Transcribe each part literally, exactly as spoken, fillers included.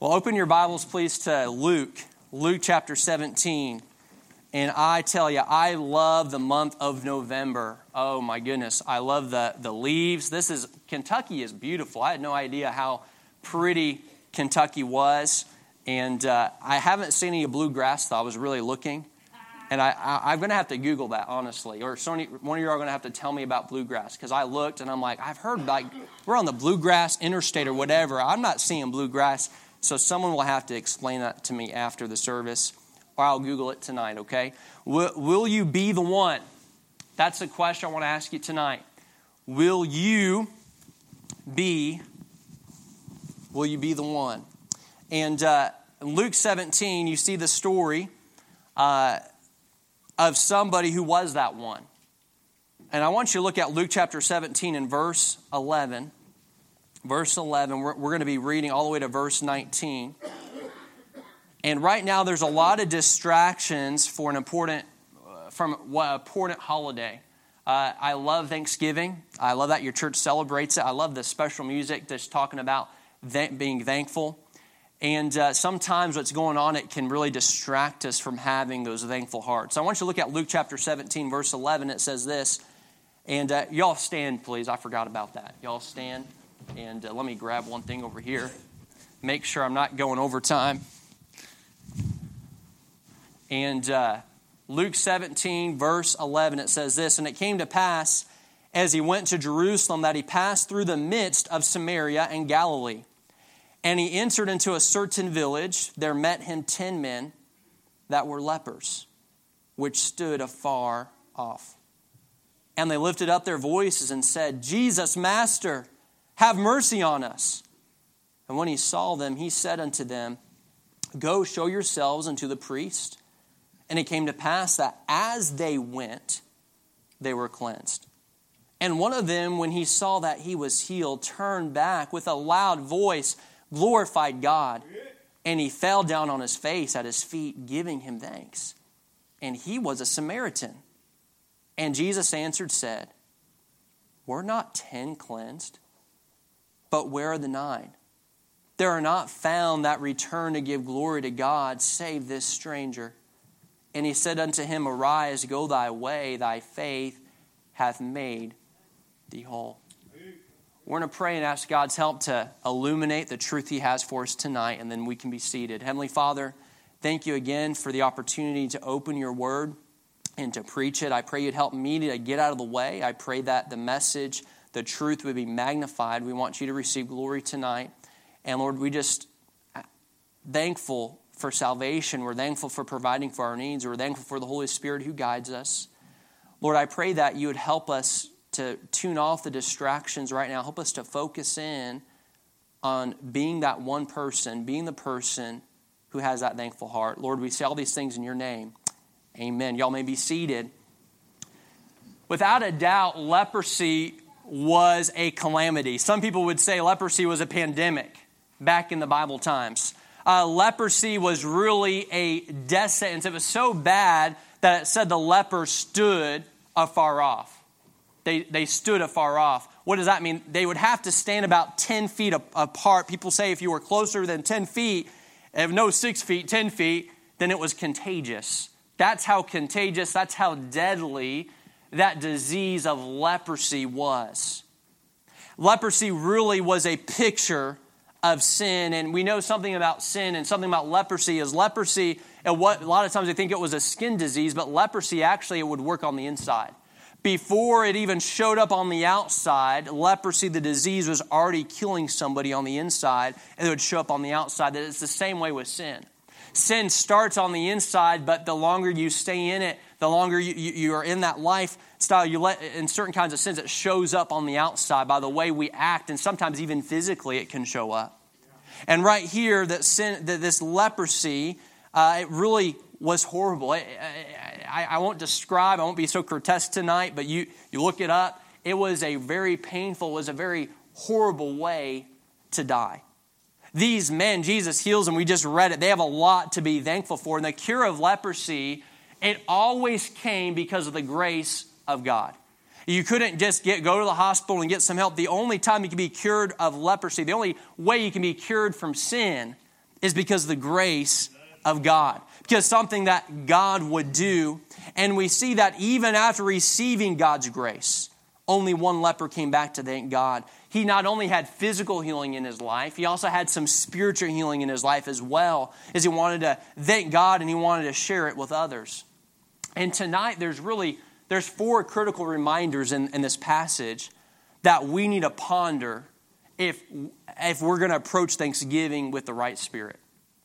Well, open your Bibles, please, to Luke, Luke chapter seventeen. And I tell you, I love the month of November. Oh, my goodness. I love the, the leaves. This is, Kentucky is beautiful. I had no idea how pretty Kentucky was. And uh, I haven't seen any bluegrass, though. I was really looking. And I, I, I'm going to have to Google that, honestly. Or Sony, one of you are going to have to tell me about bluegrass. Because I looked, and I'm like, I've heard, like, we're on the bluegrass interstate or whatever. I'm not seeing bluegrass. So someone will have to explain that to me after the service, or I'll Google it tonight, okay? Will, will you be the one? That's the question I want to ask you tonight. Will you be, will you be the one? And uh, in Luke seventeen, you see the story uh, of somebody who was that one. And I want you to look at Luke chapter seventeen and verse eleven. Verse eleven, we're, we're going to be reading all the way to verse nineteen. And right now there's a lot of distractions for an important, uh, from what important holiday. Uh, I love Thanksgiving. I love that your church celebrates it. I love the special music that's talking about th- being thankful. And uh, sometimes what's going on, it can really distract us from having those thankful hearts. So I want you to look at Luke chapter seventeen, verse eleven. It says this. And uh, y'all stand, please. I forgot about that. Y'all stand. And uh, let me grab one thing over here. Make sure I'm not going overtime. And uh, Luke seventeen, verse eleven, it says this, and it came to pass, as he went to Jerusalem, that he passed through the midst of Samaria and Galilee. And he entered into a certain village. There met him ten men that were lepers, which stood afar off. And they lifted up their voices and said, Jesus, Master, have mercy on us. And when he saw them, he said unto them, Go show yourselves unto the priest. And it came to pass that as they went, they were cleansed. And one of them, when he saw that he was healed, turned back with a loud voice, glorified God. And he fell down on his face at his feet, giving him thanks. And he was a Samaritan. And Jesus answered, said, Were not ten cleansed? But where are the nine? There are not found that return to give glory to God, save this stranger. And he said unto him, Arise, go thy way, thy faith hath made thee whole. We're going to pray and ask God's help to illuminate the truth he has for us tonight, and then we can be seated. Heavenly Father, thank you again for the opportunity to open your word and to preach it. I pray you'd help me to get out of the way. I pray that the message, the truth would be magnified. We want you to receive glory tonight. And Lord, we just thankful for salvation. We're thankful for providing for our needs. We're thankful for the Holy Spirit who guides us. Lord, I pray that you would help us to tune off the distractions right now. Help us to focus in on being that one person, being the person who has that thankful heart. Lord, we say all these things in your name. Amen. Y'all may be seated. Without a doubt, leprosy was a calamity. Some people would say leprosy was a pandemic back in the Bible times. Uh, leprosy was really a death sentence. It was so bad that it said the lepers stood afar off. They, they stood afar off. What does that mean? They would have to stand about ten feet apart. People say if you were closer than ten feet, if no six feet, ten feet, then it was contagious. That's how contagious, that's how deadly that disease of leprosy was. Leprosy really was a picture of sin, and we know something about sin and something about leprosy is leprosy, and what a lot of times they think it was a skin disease, but leprosy actually it would work on the inside. Before it even showed up on the outside, leprosy, the disease, was already killing somebody on the inside, and it would show up on the outside. That it's the same way with sin. Sin starts on the inside, but the longer you stay in it, the longer you, you, you are in that lifestyle, you let in certain kinds of sins, it shows up on the outside by the way we act, and sometimes even physically it can show up. Yeah. And right here, that sin, that this leprosy, uh, it really was horrible. I, I, I won't describe, I won't be so grotesque tonight, but you, you look it up. It was a very painful, it was a very horrible way to die. These men, Jesus heals them. We just read it. They have a lot to be thankful for. And the cure of leprosy, it always came because of the grace of God. You couldn't just get go to the hospital and get some help. The only time you can be cured of leprosy, the only way you can be cured from sin is because of the grace of God. Because something that God would do. And we see that even after receiving God's grace, only one leper came back to thank God. He not only had physical healing in his life, he also had some spiritual healing in his life as well, as he wanted to thank God and he wanted to share it with others. And tonight there's really, there's four critical reminders in, in this passage that we need to ponder if, if we're going to approach Thanksgiving with the right spirit.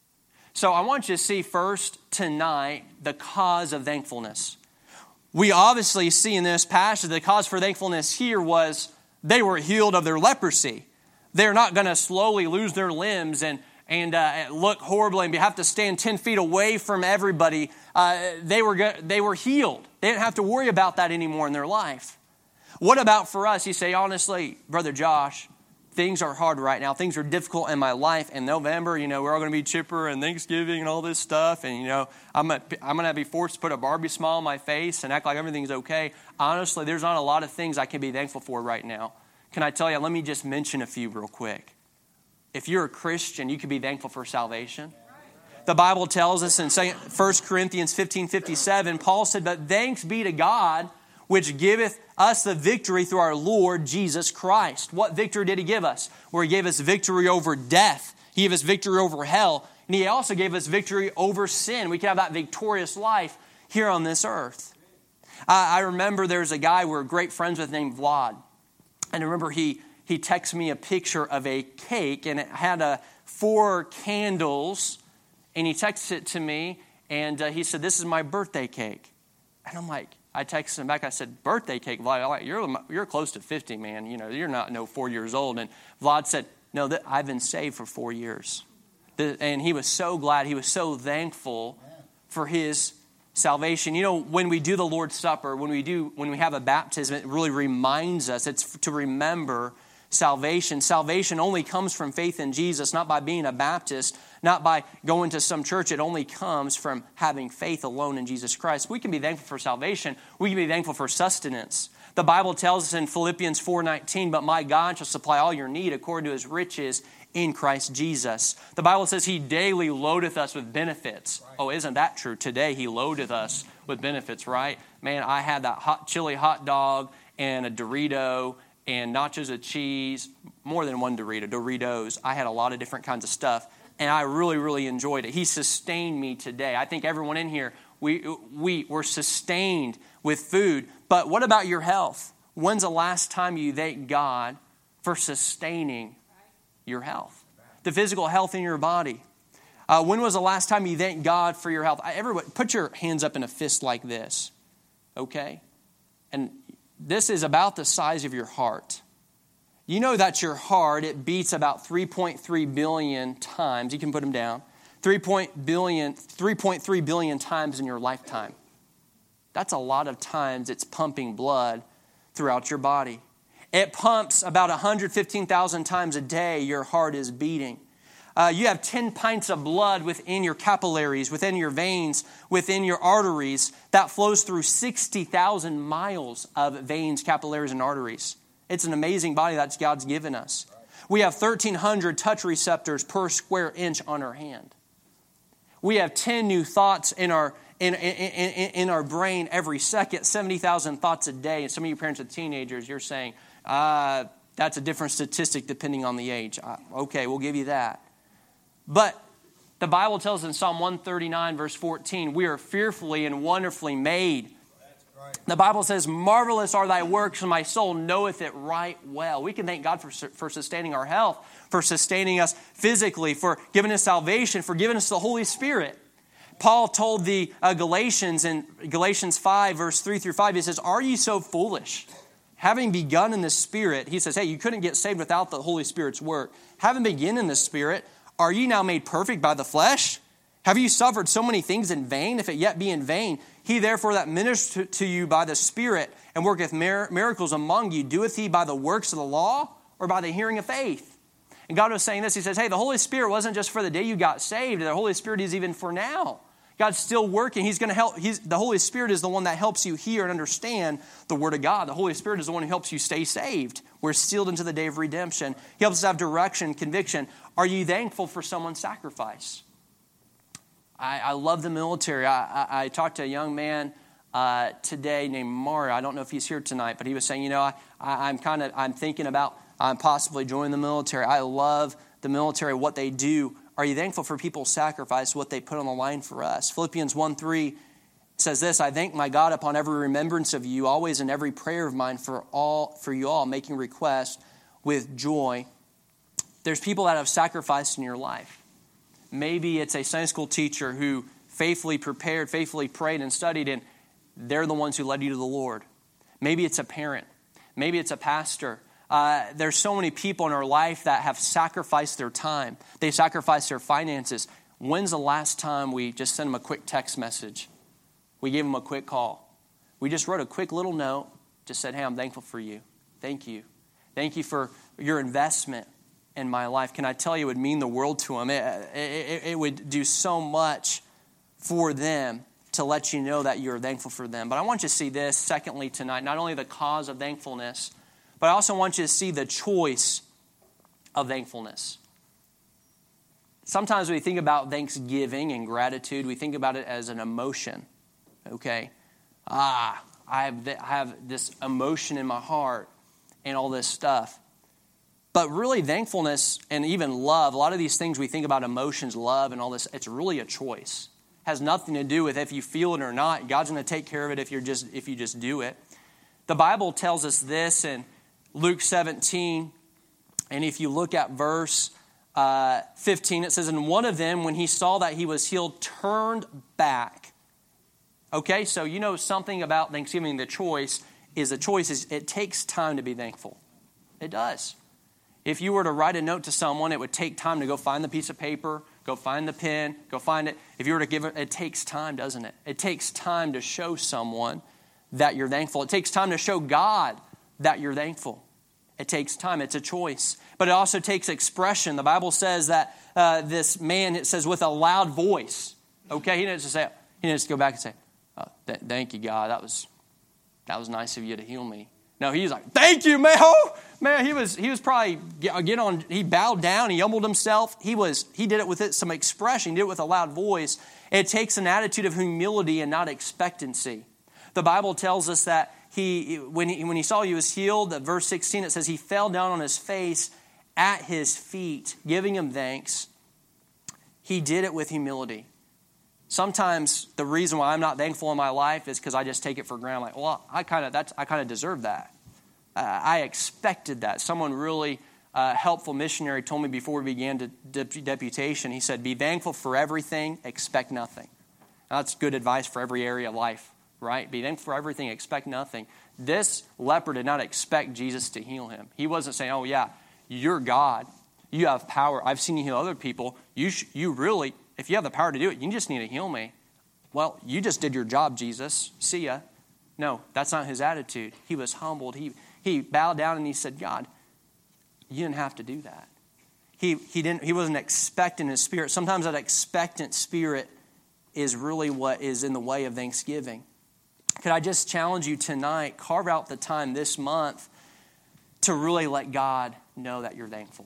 So I want you to see first tonight the cause of thankfulness. We obviously see in this passage the cause for thankfulness here was they were healed of their leprosy. They're not going to slowly lose their limbs and, and uh, look horribly and have to stand ten feet away from everybody. Uh, they were they were healed. They didn't have to worry about that anymore in their life. What about for us? You say, honestly, Brother Josh, things are hard right now. Things are difficult in my life. In November, you know, we're all going to be chipper and Thanksgiving and all this stuff. And, you know, I'm going to, I'm going to be forced to put a Barbie smile on my face and act like everything's okay. Honestly, there's not a lot of things I can be thankful for right now. Can I tell you, let me just mention a few real quick. If you're a Christian, you can be thankful for salvation. The Bible tells us in First Corinthians fifteen fifty-seven, Paul said, but thanks be to God, which giveth us the victory through our Lord Jesus Christ. What victory did he give us? Where he gave us victory over death. He gave us victory over hell. And he also gave us victory over sin. We can have that victorious life here on this earth. I, I remember there's a guy we're great friends with named Vlad. And I remember he, he texted me a picture of a cake. And it had a, four candles. And he texted it to me. And uh, he said, this is my birthday cake. And I'm like, I texted him back. I said, birthday cake, Vlad. You're you're close to fifty, man. You know, you're not no four years old. And Vlad said, no, that I've been saved for four years. And he was so glad. He was so thankful for his salvation. You know, when we do the Lord's Supper, when we do, when we have a baptism, it really reminds us. It's to remember salvation. Salvation only comes from faith in Jesus, not by being a Baptist, not by going to some church. It only comes from having faith alone in Jesus Christ. We can be thankful for salvation. We can be thankful for sustenance. The Bible tells us in Philippians four nineteen, but my God shall supply all your need according to his riches in Christ Jesus. The Bible says he daily loadeth us with benefits. Right. Oh, isn't that true? Today he loadeth us with benefits, right? Man, I had that hot chili hot dog and a Dorito and nachos of cheese, more than one Dorito, Doritos. I had a lot of different kinds of stuff, and I really, really enjoyed it. He sustained me today. I think everyone in here, we, we were sustained with food. But what about your health? When's the last time you thanked God for sustaining your health? The physical health in your body. Uh, when was the last time you thanked God for your health? Everybody, put your hands up in a fist like this, okay? And this is about the size of your heart. You know that your heart, it beats about three point three billion times. You can put them down. three point three billion times in your lifetime. That's a lot of times it's pumping blood throughout your body. It pumps about one hundred fifteen thousand times a day your heart is beating. Uh, you have ten pints of blood within your capillaries, within your veins, within your arteries that flows through sixty thousand miles of veins, capillaries, and arteries. It's an amazing body that God's given us. We have thirteen hundred touch receptors per square inch on our hand. We have ten new thoughts in our in, in, in, in our brain every second, seventy thousand thoughts a day. And some of you parents with teenagers, you're saying, uh, that's a different statistic depending on the age. Uh, okay, we'll give you that. But the Bible tells in Psalm one thirty-nine, verse fourteen, we are fearfully and wonderfully made. That's right. The Bible says, marvelous are thy works, and my soul knoweth it right well. We can thank God for, for sustaining our health, for sustaining us physically, for giving us salvation, for giving us the Holy Spirit. Paul told the uh, Galatians in Galatians five, verse three through five, he says, are you so foolish? Having begun in the Spirit, he says, hey, you couldn't get saved without the Holy Spirit's work. Having begun in the Spirit, are ye now made perfect by the flesh? Have you suffered so many things in vain, if it yet be in vain? He therefore that ministereth to you by the Spirit and worketh mir- miracles among you, doeth he by the works of the law or by the hearing of faith? And God was saying this, he says, hey, the Holy Spirit wasn't just for the day you got saved. The Holy Spirit is even for now. God's still working. He's going to help. He's, the Holy Spirit is the one that helps you hear and understand the Word of God. The Holy Spirit is the one who helps you stay saved We're sealed into the day of redemption. He helps us have direction, conviction. Are you thankful for someone's sacrifice? I, I love the military. I, I, I talked to a young man uh, today named Mario. I don't know if he's here tonight, but he was saying, you know, I, I, I'm kind of, I'm thinking about um, possibly joining the military. I love the military, what they do. Are you thankful for people's sacrifice, what they put on the line for us? Philippians one three says this, I thank my God upon every remembrance of you, always in every prayer of mine for all for you all, making request with joy. There's people that have sacrificed in your life. Maybe it's a Sunday school teacher who faithfully prepared, faithfully prayed and studied, and they're the ones who led you to the Lord. Maybe it's a parent. Maybe it's a pastor. Uh, there's so many people in our life that have sacrificed their time. They sacrificed their finances. When's the last time we just sent them a quick text message? We gave them a quick call. We just wrote a quick little note, just said, hey, I'm thankful for you. Thank you. Thank you for your investment in my life. Can I tell you, it would mean the world to them. It, it, it would do so much for them to let you know that you're thankful for them. But I want you to see this, secondly, tonight, not only the cause of thankfulness, but I also want you to see the choice of thankfulness. Sometimes we think about thanksgiving and gratitude, we think about it as an emotion. Okay, ah, I have, th- I have this emotion in my heart and all this stuff. But really thankfulness and even love, a lot of these things we think about emotions, love and all this, it's really a choice. It has nothing to do with if you feel it or not. God's going to take care of it if you're just if you just do it. The Bible tells us this in Luke seventeen, and if you look at verse uh, fifteen, it says, and one of them, when he saw that he was healed, turned back. Okay, so you know something about Thanksgiving, the choice is the choice is it takes time to be thankful. It does. If you were to write a note to someone, it would take time to go find the piece of paper, go find the pen, go find it. If you were to give it, it takes time, doesn't it? It takes time to show someone that you're thankful. It takes time to show God that you're thankful. It takes time. It's a choice. But it also takes expression. The Bible says that uh, this man, it says, with a loud voice. Okay, he didn't just say, he didn't just go back and say, oh, th- thank you, God. That was that was nice of you to heal me. No, he's like, thank you, man. Oh, man, he was he was probably get on. He bowed down. He humbled himself. He was he did it with it, some expression. He did it with a loud voice. It takes an attitude of humility and not expectancy. The Bible tells us that he when he when he saw he was healed, at verse sixteen it says he fell down on his face at his feet, giving him thanks. He did it with humility. Sometimes the reason why I'm not thankful in my life is because I just take it for granted. Like, well, I kind of that's I kind of deserve that. Uh, I expected that. Someone really uh, helpful missionary told me before we began to de- deputation. He said, "Be thankful for everything, expect nothing." Now, that's good advice for every area of life, right? Be thankful for everything, expect nothing. This leper did not expect Jesus to heal him. He wasn't saying, "Oh yeah, you're God. You have power. I've seen you heal other people. You sh- you really." If you have the power to do it, you just need to heal me. Well, you just did your job, Jesus. See ya. No, that's not his attitude. He was humbled. He he bowed down and he said, God, you didn't have to do that. He he didn't. He wasn't expecting his spirit. Sometimes that expectant spirit is really what is in the way of thanksgiving. Could I just challenge you tonight, carve out the time this month to really let God know that you're thankful.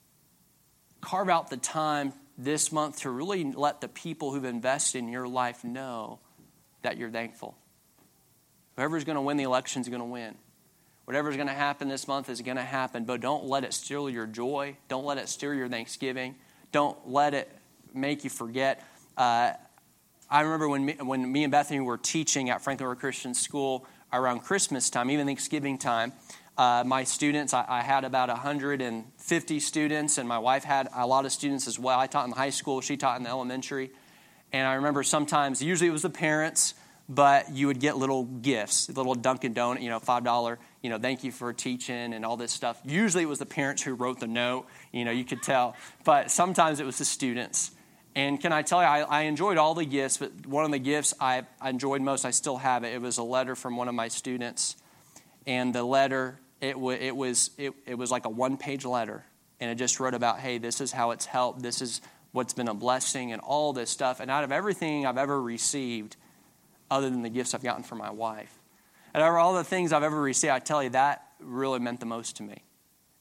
Carve out the time this month to really let the people who've invested in your life know that you're thankful. Whoever's going to win the election is going to win. Whatever's going to happen this month is going to happen, but don't let it steal your joy. Don't let it steal your Thanksgiving. Don't let it make you forget. Uh, I remember when me, when me and Bethany were teaching at Franklin Road Christian School around Christmas time, even Thanksgiving time, Uh, my students, I, I had about one hundred fifty students, and my wife had a lot of students as well. I taught in the high school. She taught in the elementary. And I remember sometimes, usually it was the parents, but you would get little gifts, little Dunkin' Donut, you know, five dollars, you know, thank you for teaching and all this stuff. Usually it was the parents who wrote the note, you know, you could tell. But sometimes it was the students. And can I tell you, I, I enjoyed all the gifts, but one of the gifts I, I enjoyed most, I still have it. It was a letter from one of my students. And the letter... It, w- it was it, it was like a one-page letter, and it just wrote about, hey, this is how it's helped, this is what's been a blessing, and all this stuff. And out of everything I've ever received, other than the gifts I've gotten from my wife, and out of all the things I've ever received, I tell you, that really meant the most to me.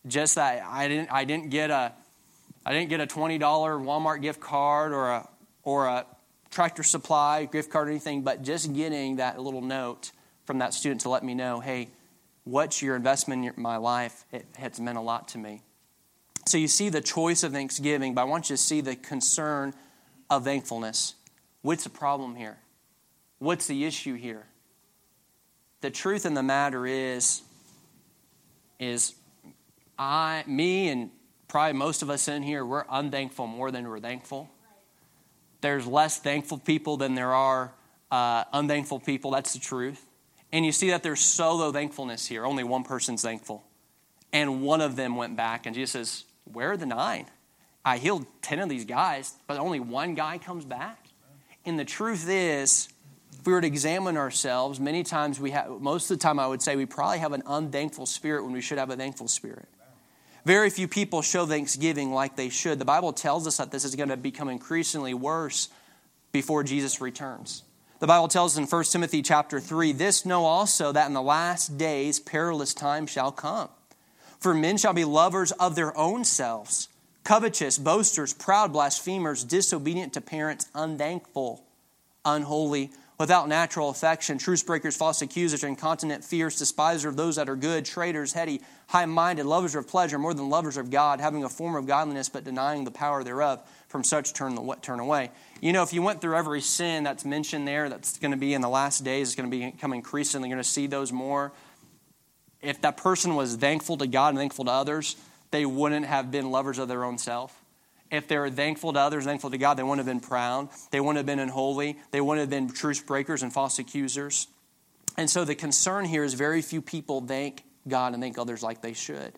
just that I didn't I didn't get a I didn't get a twenty dollars Walmart gift card or a or a Tractor Supply gift card or anything, but just getting that little note from that student to let me know, hey, what's your investment in your, my life? It has meant a lot to me. So you see the choice of thanksgiving, but I want you to see the concern of thankfulness. What's the problem here? What's the issue here? The truth in the matter is, is I, me and probably most of us in here, we're unthankful more than we're thankful. There's less thankful people than there are uh, unthankful people. That's the truth. And you see that there's solo thankfulness here. Only one person's thankful. And one of them went back and Jesus says, where are the nine? I healed ten of these guys, but only one guy comes back. And the truth is, if we were to examine ourselves, many times we have, most of the time I would say we probably have an unthankful spirit when we should have a thankful spirit. Very few people show thanksgiving like they should. The Bible tells us that this is going to become increasingly worse before Jesus returns. The Bible tells us in First Timothy chapter three, this know also that in the last days perilous times shall come. For men shall be lovers of their own selves, covetous, boasters, proud, blasphemers, disobedient to parents, unthankful, unholy, without natural affection, truce breakers, false accusers, incontinent, fierce, despisers of those that are good, traitors, heady, high-minded, lovers of pleasure more than lovers of God, having a form of godliness but denying the power thereof. From such turn the turn away. You know, if you went through every sin that's mentioned there, that's going to be in the last days, it's going to become increasingly, you're going to see those more. If that person was thankful to God and thankful to others, they wouldn't have been lovers of their own self. If they were thankful to others, thankful to God, they wouldn't have been proud. They wouldn't have been unholy. They wouldn't have been truce breakers and false accusers. And so the concern here is very few people thank God and thank others like they should.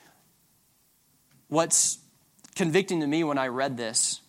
What's convicting to me when I read this,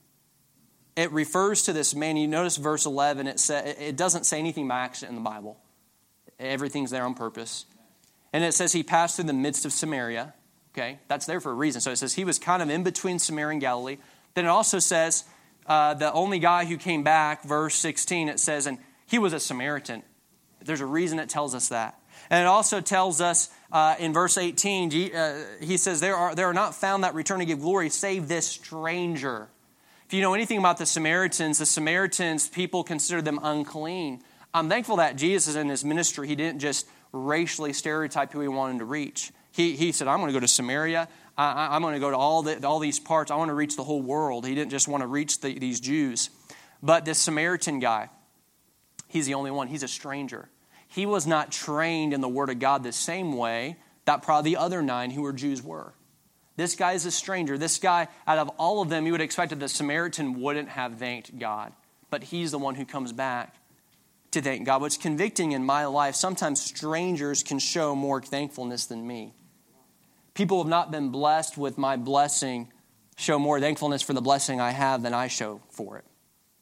it refers to this man. You notice verse eleven, it, say, it doesn't say anything by accident in the Bible. Everything's there on purpose. And it says he passed through the midst of Samaria. Okay, that's there for a reason. So it says he was kind of in between Samaria and Galilee. Then it also says uh, the only guy who came back, verse sixteen, it says, and he was a Samaritan. There's a reason it tells us that. And it also tells us uh, in verse eighteen, uh, he says, there are, there are not found that return to give glory save this stranger. If you know anything about the Samaritans, the Samaritans, people consider them unclean. I'm thankful that Jesus in his ministry, he didn't just racially stereotype who he wanted to reach. He, he said, I'm going to go to Samaria. I, I'm going to go to all, the, all these parts. I want to reach the whole world. He didn't just want to reach the, these Jews. But this Samaritan guy, he's the only one. He's a stranger. He was not trained in the Word of God the same way that probably the other nine who were Jews were. This guy is a stranger. This guy, out of all of them, you would expect that the Samaritan wouldn't have thanked God. But he's the one who comes back to thank God. What's convicting in my life, sometimes strangers can show more thankfulness than me. People who have not been blessed with my blessing show more thankfulness for the blessing I have than I show for it.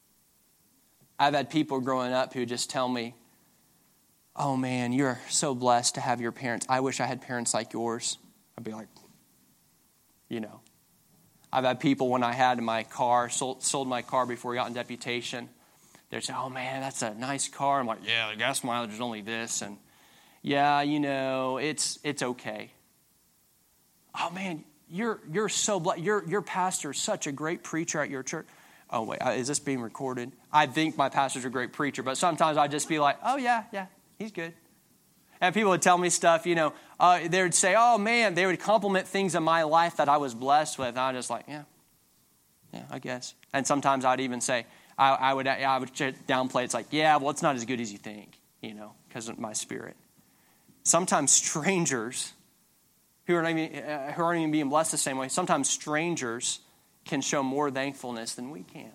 I've had people growing up who just tell me, oh man, you're so blessed to have your parents. I wish I had parents like yours. I'd be like, you know. I've had people when I had my car, sold, sold my car before we got in deputation. They'd say, oh man, that's a nice car. I'm like, yeah, the gas mileage is only this. And yeah, you know, it's it's okay. Oh man, you're you're so blessed. Your your pastor is such a great preacher at your church. Oh wait, is this being recorded? I think my pastor's a great preacher, but sometimes I'd just be like, oh yeah, yeah, he's good. And people would tell me stuff, you know, uh, they would say, oh man, they would compliment things in my life that I was blessed with. And I was just like, yeah, yeah, I guess. And sometimes I'd even say, I, I would I would downplay. It's like, yeah, well, it's not as good as you think, you know, because of my spirit. Sometimes strangers who are not even, uh, who aren't even being blessed the same way, sometimes strangers can show more thankfulness than we can.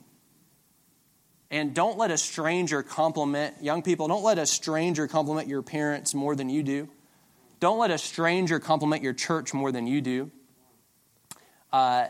And don't let a stranger compliment, young people, don't let a stranger compliment your parents more than you do. Don't let a stranger compliment your church more than you do. Uh,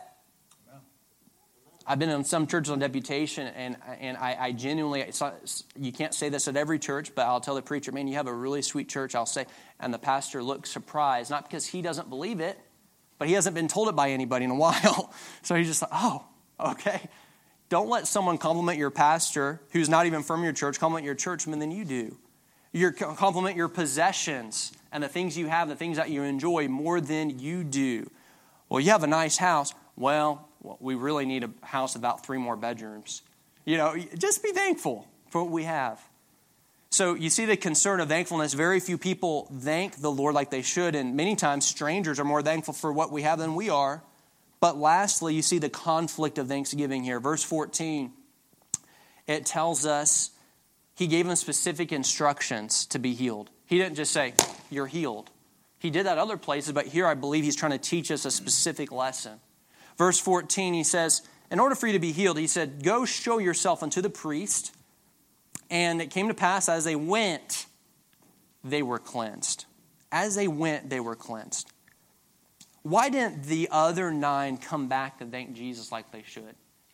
I've been in some churches on deputation, and and I, I genuinely, it's not, you can't say this at every church, but I'll tell the preacher, man, you have a really sweet church, I'll say. And the pastor looks surprised, not because he doesn't believe it, but he hasn't been told it by anybody in a while. So he's just like, oh, okay. Don't let someone compliment your pastor who's not even from your church, compliment your church more than you do. You compliment your possessions and the things you have, the things that you enjoy more than you do. Well, you have a nice house. Well, we really need a house with about three more bedrooms. You know, just be thankful for what we have. So you see the concern of thankfulness. Very few people thank the Lord like they should, and many times strangers are more thankful for what we have than we are. But lastly, you see the conflict of thanksgiving here. Verse fourteen, it tells us he gave them specific instructions to be healed. He didn't just say, you're healed. He did that other places, but here I believe he's trying to teach us a specific lesson. Verse fourteen, he says, in order for you to be healed, he said, go show yourself unto the priest. And it came to pass as they went, they were cleansed. As they went, they were cleansed. Why didn't the other nine come back to thank Jesus like they should?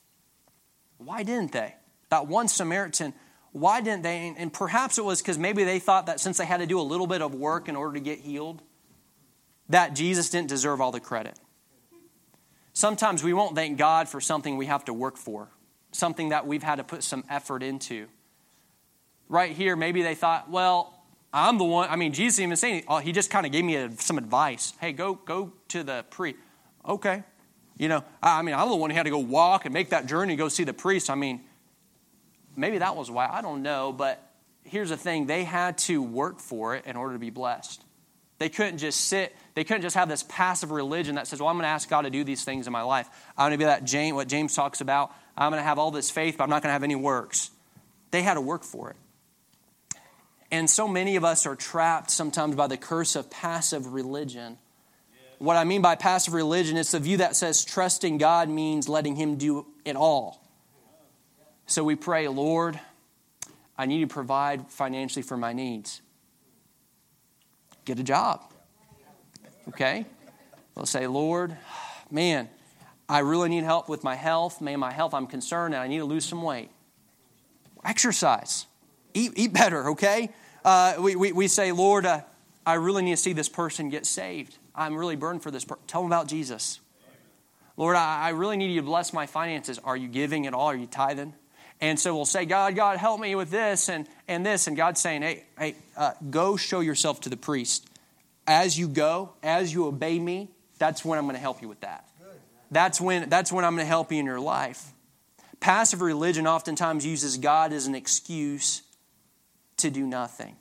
Why didn't they? That one Samaritan, why didn't they? And perhaps it was because maybe they thought that since they had to do a little bit of work in order to get healed, that Jesus didn't deserve all the credit. Sometimes we won't thank God for something we have to work for, something that we've had to put some effort into. Right here, maybe they thought, well, I'm the one. I mean, Jesus didn't even say anything. Oh, he just kind of gave me a, some advice. Hey, go go to the priest. Okay. You know, I, I mean, I'm the one who had to go walk and make that journey, go see the priest. I mean, maybe that was why. I don't know. But here's the thing. They had to work for it in order to be blessed. They couldn't just sit. They couldn't just have this passive religion that says, well, I'm going to ask God to do these things in my life. I'm going to be that James, what James talks about. I'm going to have all this faith, but I'm not going to have any works. They had to work for it. And so many of us are trapped sometimes by the curse of passive religion. What I mean by passive religion, it's the view that says trusting God means letting him do it all. So we pray, Lord, I need to provide financially for my needs. Get a job. Okay? We'll say, Lord, man, I really need help with my health. Man, my health, I'm concerned and I need to lose some weight. Exercise. Eat, eat better, okay? Uh, we, we, we say, Lord, uh, I really need to see this person get saved. I'm really burdened for this person. Tell them about Jesus. Lord, I, I really need you to bless my finances. Are you giving at all? Are you tithing? And so we'll say, God, God, help me with this and, and this. And God's saying, hey, hey, uh, go show yourself to the priest. As you go, as you obey me, that's when I'm going to help you with that. That's when, that's when I'm going to help you in your life. Passive religion oftentimes uses God as an excuse to do nothing.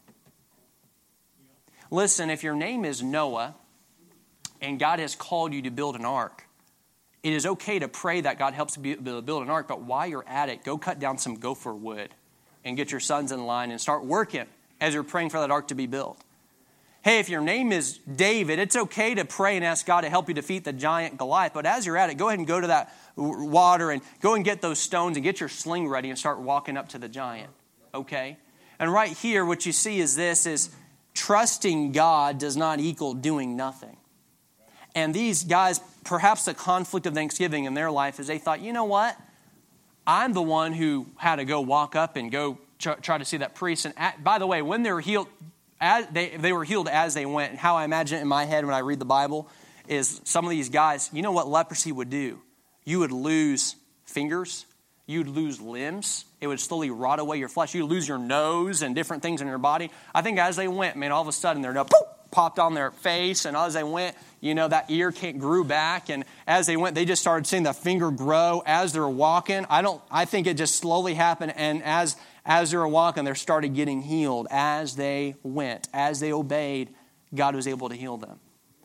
Listen, if your name is Noah and God has called you to build an ark, it is okay to pray that God helps you build an ark, but while you're at it, go cut down some gopher wood and get your sons in line and start working as you're praying for that ark to be built. Hey, if your name is David, it's okay to pray and ask God to help you defeat the giant Goliath, but as you're at it, go ahead and go to that water and go and get those stones and get your sling ready and start walking up to the giant, okay? And right here, what you see is this, is trusting God does not equal doing nothing. And these guys, perhaps the conflict of thanksgiving in their life is they thought, you know what? I'm the one who had to go walk up and go try, try to see that priest. And at, by the way, when they were healed, as they, they were healed as they went. And how I imagine it in my head when I read the Bible is some of these guys, you know what leprosy would do? You would lose fingers. You'd lose limbs. It would slowly rot away your flesh. You'd lose your nose and different things in your body. I think as they went, man, all of a sudden they're poof, popped on their face. And as they went, you know, that ear grew back. And as they went, they just started seeing the finger grow as they're walking. I don't. I think it just slowly happened. And as as they were walking, they started getting healed as they went. As they obeyed, God was able to heal them.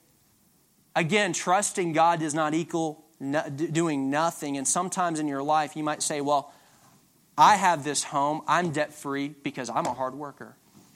Again, trusting God does not equal No, doing nothing. And sometimes in your life you might say, well, I have this home, I'm debt free because I'm a hard worker.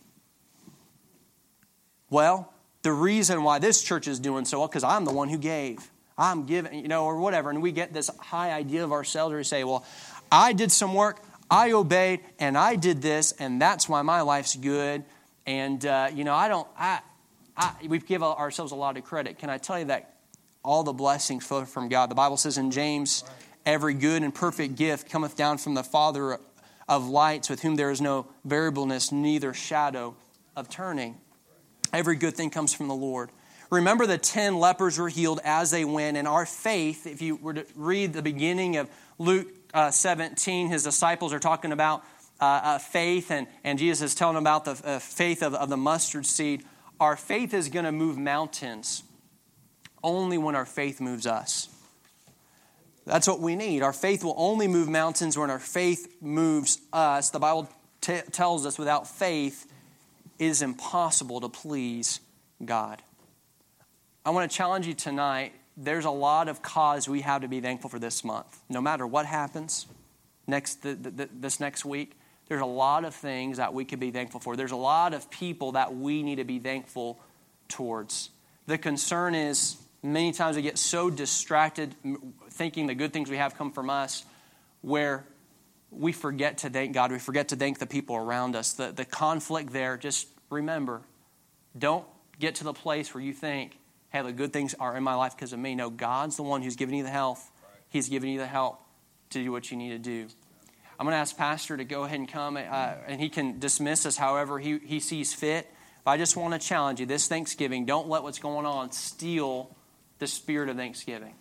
Well, the reason why this church is doing so well, because I'm the one who gave. I'm giving, you know, or whatever. And we get this high idea of ourselves where we say, well, I did some work, I obeyed, and I did this, and that's why my life's good. And, uh, you know, I don't, I, I, we give ourselves a lot of credit. Can I tell you that all the blessings flow from God? The Bible says in James, every good and perfect gift cometh down from the Father of lights, with whom there is no variableness, neither shadow of turning. Every good thing comes from the Lord. Remember, the ten lepers were healed as they went, and our faith, if you were to read the beginning of Luke uh, seventeen, his disciples are talking about uh, uh, faith, and, and Jesus is telling them about the uh, faith of, of the mustard seed. Our faith is going to move mountains only when our faith moves us. That's what we need. Our faith will only move mountains when our faith moves us. The Bible t- tells us without faith, it is impossible to please God. I want to challenge you tonight. There's a lot of cause we have to be thankful for this month. No matter what happens next the, the, this next week, there's a lot of things that we could be thankful for. There's a lot of people that we need to be thankful towards. The concern is many times we get so distracted thinking the good things we have come from us where we forget to thank God. We forget to thank the people around us. The, the conflict there, just remember, don't get to the place where you think, hey, the good things are in my life because of me. No, God's the one who's giving you the health. He's giving you the help to do what you need to do. I'm going to ask Pastor to go ahead and come, uh, and he can dismiss us however he, he sees fit. But I just want to challenge you this Thanksgiving, don't let what's going on steal the spirit of Thanksgiving.